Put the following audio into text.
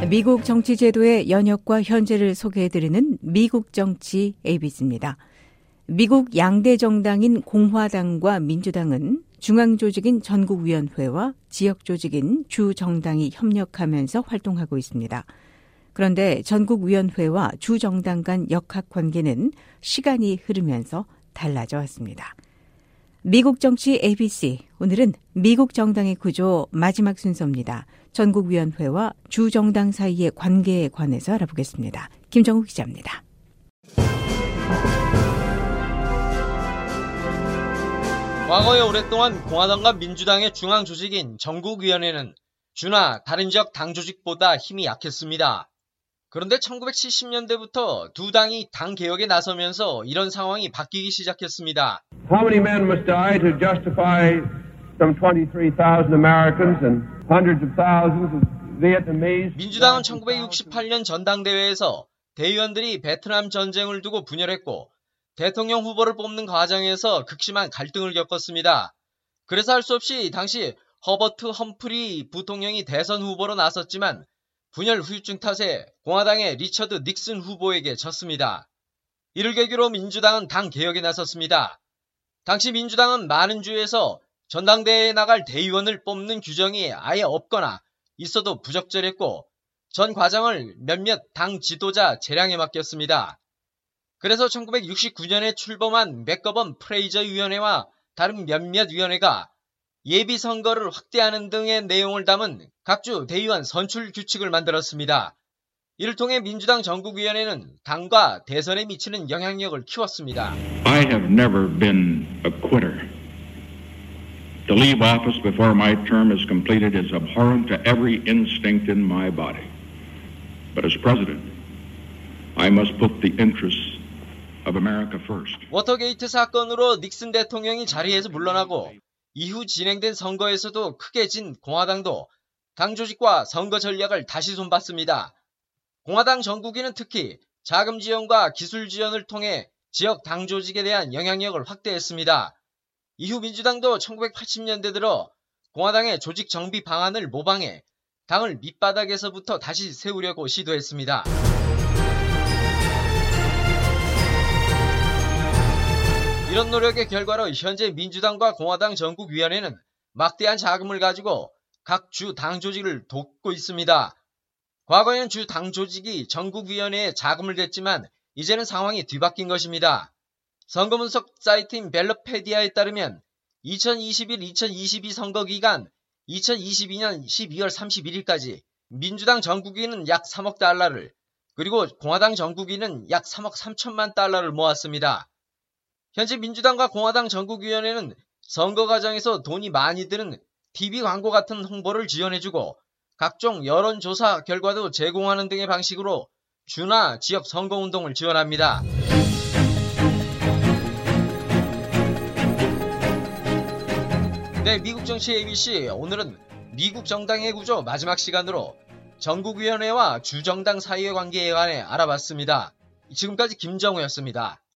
미국 정치 제도의 연역과 현재를 소개해드리는 미국 정치 ABC입니다. 미국 양대 정당인 공화당과 민주당은 중앙조직인 전국위원회와 지역조직인 주정당이 협력하면서 활동하고 있습니다. 그런데 전국위원회와 주정당 간 역학관계는 시간이 흐르면서 달라져 왔습니다. 미국 정치 ABC, 오늘은 미국 정당의 구조 마지막 순서입니다. 전국위원회와 주정당 사이의 관계에 관해서 알아보겠습니다. 김정욱 기자입니다. 과거에 오랫동안 공화당과 민주당의 중앙 조직인 전국위원회는 주나 다른 지역 당 조직보다 힘이 약했습니다. 그런데 1970년대부터 두 당이 당 개혁에 나서면서 이런 상황이 바뀌기 시작했습니다. How many men must die to justify some 23,000 Americans and hundreds of thousands of Vietnamese? 민주당은 1968년 전당대회에서 대의원들이 베트남 전쟁을 두고 분열했고 대통령 후보를 뽑는 과정에서 극심한 갈등을 겪었습니다. 그래서 할 수 없이 당시 허버트 험프리 부통령이 대선 후보로 나섰지만 분열 후유증 탓에 공화당의 리처드 닉슨 후보에게 졌습니다. 이를 계기로 민주당은 당 개혁에 나섰습니다. 당시 민주당은 많은 주에서 전당대회에 나갈 대의원을 뽑는 규정이 아예 없거나 있어도 부적절했고 전 과정을 몇몇 당 지도자 재량에 맡겼습니다. 그래서 1969년에 출범한 맥거번 프레이저 위원회와 다른 몇몇 위원회가 예비선거를 확대하는 등의 내용을 담은 각주 대의원 선출 규칙을 만들었습니다. 이를 통해 민주당 전국위원회는 당과 대선에 미치는 영향력을 키웠습니다. I have never been a quitter. To leave office before my term is completed is abhorrent to every instinct in my body. But as president, I must put the interests of America first. 워터게이트 사건으로 닉슨 대통령이 자리에서 물러나고 이후 진행된 선거에서도 크게 진 공화당도 당 조직과 선거 전략을 다시 손봤습니다. 공화당 전국위는 특히 자금 지원과 기술 지원을 통해 지역 당 조직에 대한 영향력을 확대했습니다. 이후 민주당도 1980년대 들어 공화당의 조직 정비 방안을 모방해 당을 밑바닥에서부터 다시 세우려고 시도했습니다. 이런 노력의 결과로 현재 민주당과 공화당 전국위원회는 막대한 자금을 가지고 각 주 당 조직을 돕고 있습니다. 과거에는 주 당 조직이 전국위원회에 자금을 댔지만 이제는 상황이 뒤바뀐 것입니다. 선거 분석 사이트인 벨로페디아에 따르면 2021-2022 선거 기간 2022년 12월 31일까지 민주당 전국위는 약 3억 달러를 그리고 공화당 전국위는 약 3억 3천만 달러를 모았습니다. 현재 민주당과 공화당 전국위원회는 선거 과정에서 돈이 많이 드는 TV 광고 같은 홍보를 지원해주고 각종 여론조사 결과도 제공하는 등의 방식으로 주나 지역 선거운동을 지원합니다. 네, 미국 정치 ABC 오늘은 미국 정당의 구조 마지막 시간으로 전국위원회와 주정당 사이의 관계에 관해 알아봤습니다. 지금까지 김정우였습니다.